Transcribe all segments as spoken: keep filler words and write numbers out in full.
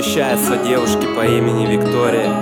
посвящается девушке по имени Виктория.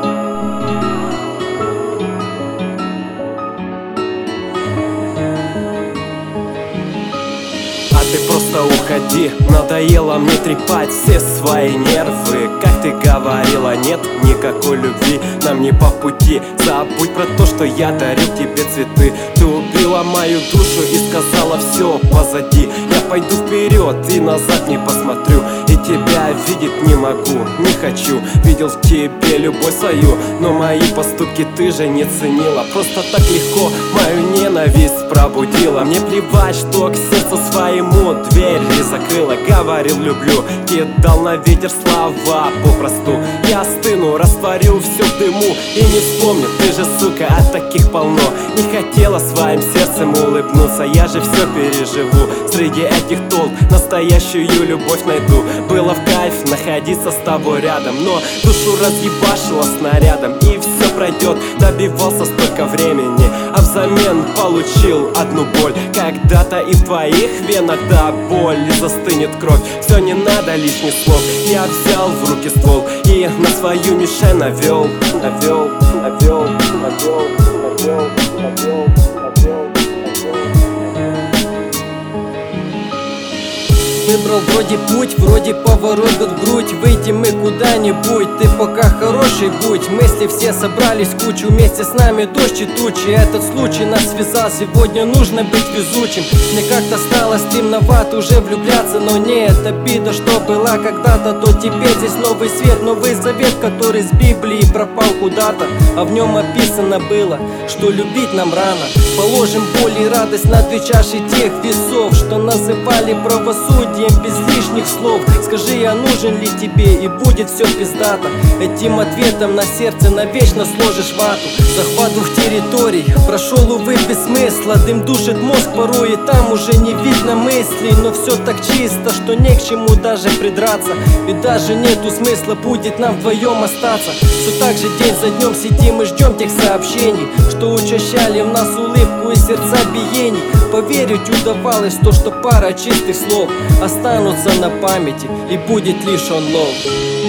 А ты просто уходи, надоело мне трепать все свои нервы. Как ты говорила, нет никакой любви, нам не по пути. Забудь про то, что я дарил тебе цветы. Ты убила мою душу и сказала: все позади. Я пойду вперед и назад не посмотрю, и тебя видеть не могу, не хочу. Видел в тебе любовь свою, но мои поступки ты же не ценила. Просто так легко мою ненависть пробудила. Мне плевать, что к сердцу своему дверь не закрыла. Говорил люблю, кидал на ветер слова попросту. Я стыну, растворю все в дыму и не вспомню. Ты же, сука, а таких полно. Не хотела своим сердцем улыбнуться, я же все переживу. Среди этих толп настоящую любовь найду. Было в кайф находиться с тобой рядом, но душу разъебашило снарядом. И все пройдет, добивался столько времени, а взамен получил одну боль. Когда-то и в твоих венах до боли застынет кровь. Все, не надо лишних слов. Я взял в руки ствол и на свою мишень навел, навел, навел, навел, навел, навел, навел. Выбрал вроде путь, вроде поворот в грудь. Выйти мы куда-нибудь, ты пока хороший будь. Мысли все собрались в кучу, вместе с нами дождь и тучи. Этот случай нас связал, сегодня нужно быть везучим. Мне как-то стало стремновато уже влюбляться, но нет, обида, что была когда-то, то теперь здесь новый свет, новый завет, который с Библии пропал куда-то. А в нем описано было, что любить нам рано. Положим боль и радость на две чаши тех весов, что называли правосудием без лишних слов. Скажи, я нужен ли тебе, и будет все пиздато. Этим ответом на сердце навечно сложишь вату. Захват двух территорий прошел, увы, без смысла. Дым душит мозг порой, и там уже не видно мыслей. Но все так чисто, что не к чему даже придраться. Ведь даже нету смысла будет нам вдвоем остаться. Все так же день за днем сидим и ждем тех сообщений, что учащали в нас улыбку и сердцебиений. Поверить удавалось в то, что пара чистых слов останутся на памяти, и будет лишь он лов.